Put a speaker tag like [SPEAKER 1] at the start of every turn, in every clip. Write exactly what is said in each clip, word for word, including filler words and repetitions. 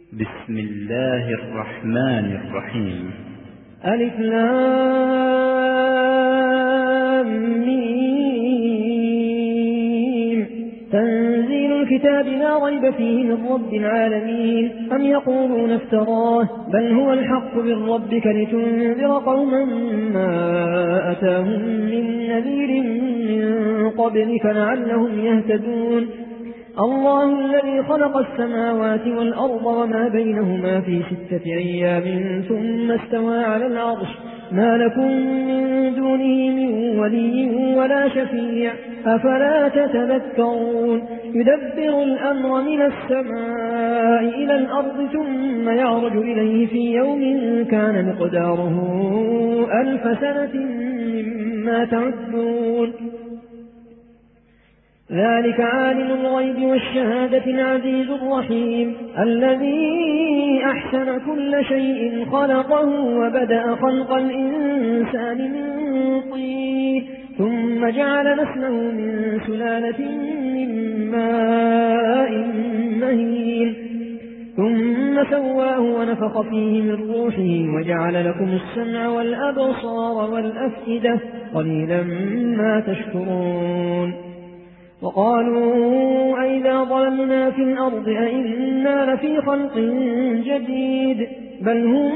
[SPEAKER 1] بسم الله الرحمن الرحيم.
[SPEAKER 2] ألف لام ميم. تنزيل الكتاب لا ريب فيه من رب العالمين. أم يقولون افتراه بل هو الحق من ربك لتنذر قوما ما أتاهم من نذير من قبلك لعلهم يهتدون. الله الذي خلق السماوات والأرض وما بينهما في ستة أيام ثم استوى على العرش ما لكم من دونه من ولي ولا شفيع أفلا تتذكرون. يدبر الأمر من السماء إلى الأرض ثم يعرج إليه في يوم كان مقداره ألف سنة مما تعدون. ذلك عالم الغيب والشهادة العزيز الرحيم الذي أحسن كل شيء خلقه وبدأ خلق الإنسان من طين ثم جعل نسله من سلالة من ماء مهين ثم سواه ونفخ فيه من روحه وجعل لكم السمع والأبصار والأفئدة قليلا ما تشكرون. وقالوا أئذا ظلمنا في الأرض أئنا لفي خلق جديد بل هم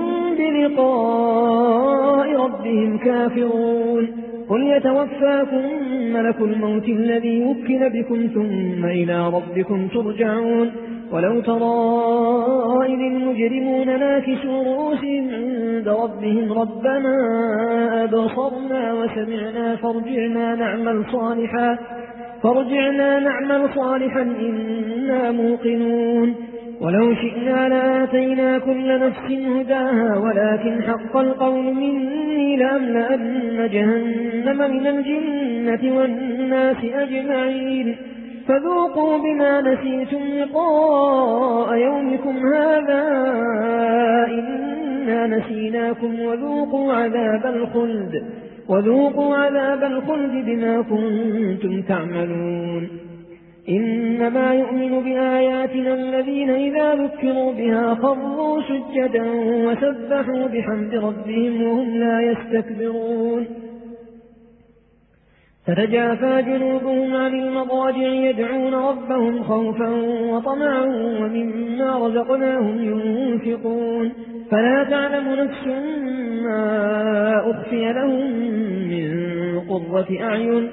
[SPEAKER 2] بلقاء ربهم كافرون. قل يتوفاكم ملك الموت الذي وكل بكم ثم إلى ربكم ترجعون. ولو ترى إذ المجرمون ناكسوا رؤوسهم عند ربهم ربنا أبصرنا وسمعنا فارجعنا نعمل صالحا فارجعنا نعمل صالحا إنا موقنون. ولو شئنا لآتينا كل نفس هداها ولكن حق القول مني لأملأن جهنم من الجنة والناس أجمعين. فذوقوا بما نسيتم لقاء يومكم هذا إنا نسيناكم وذوقوا عذاب الخلد وذوقوا عذاب الخلد بما كنتم تعملون. إنما يؤمن بآياتنا الذين إذا ذكروا بها خروا سجدا وسبحوا بحمد ربهم وهم لا يستكبرون. تتجافى جنوبهم عن المضاجع يدعون ربهم خوفا وطمعا ومما رزقناهم ينفقون. فلا تعلم نفس ما أخفي لهم من قرة أعين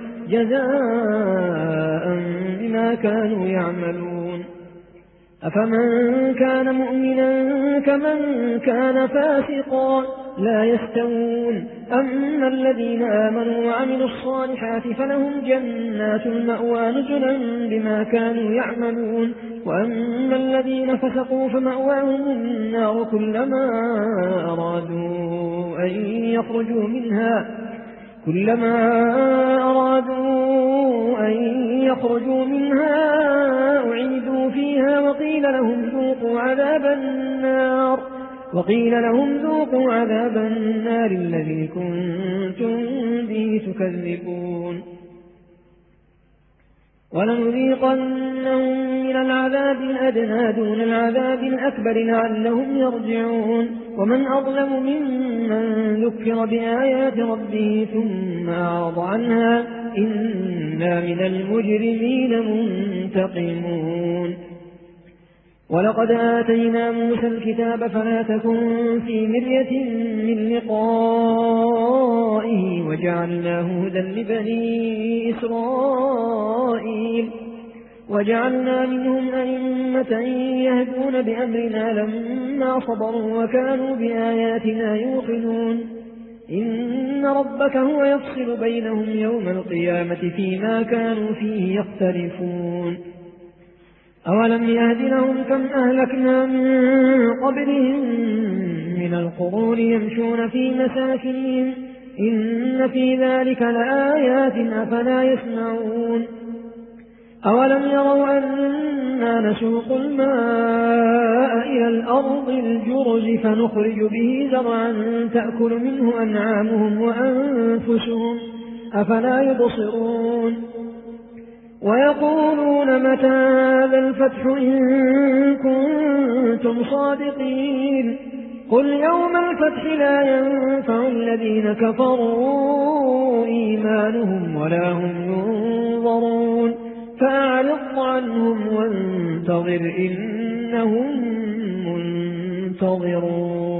[SPEAKER 2] جزاء بما كانوا يعملون. أفمن كان مؤمنا كمن كان فاسقا لا يستوون. أما الذين آمنوا وعملوا الصالحات فلهم جنات المأوى نزلا بما كانوا يعملون. وأما الذين فسقوا فمأواهم النار كلما أرادوا أن يخرجوا منها كلما أرادوا أن يخرجوا منها أعيدوا فيها وقيل لهم ذوقوا عذاب النار وقيل لهم ذوقوا عذاب النار الذي كنتم به تكذبون. ولنذيقنهم من العذاب الأدنى دون العذاب الأكبر لعلهم يرجعون. ومن أظلم ممن ذكر بآيات ربه ثم أعرض عنها إنا من المجرمين منتقمون. ولقد آتينا موسى الكتاب فلا تكن في مرية من لقائه وجعلناه هدى لبني إسرائيل وجعلنا منهم أئمة يهدون بأمرنا لما صبروا وكانوا بآياتنا يوقنون. إن ربك هو يفصل بينهم يوم القيامة فيما كانوا فيه يختلفون. أولم يهد لهم كم أهلكنا من قبلهم من القرون يمشون في مساكنهم إن في ذلك لآيات أفلا يسمعون. أولم يروا أنا نسوق الماء إلى الأرض الجرز فنخرج به زرعا تأكل منه أنعامهم وأنفسهم أفلا يبصرون. ويقولون متى هذا الفتح إن كنتم صادقين قل يوم الفتح لا ينفع الذين كفروا إيمانهم ولا هم ينظرون فأعرض عنهم وانتظر إنهم منتظرون